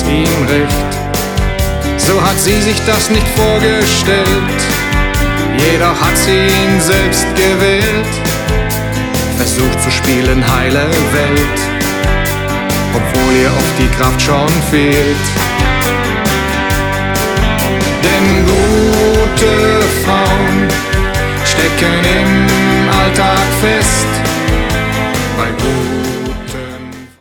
ihm recht. So hat sie sich das nicht vorgestellt, jedoch hat sie ihn selbst gewählt. Versucht zu spielen heile Welt, obwohl ihr oft die Kraft schon fehlt. Denn gute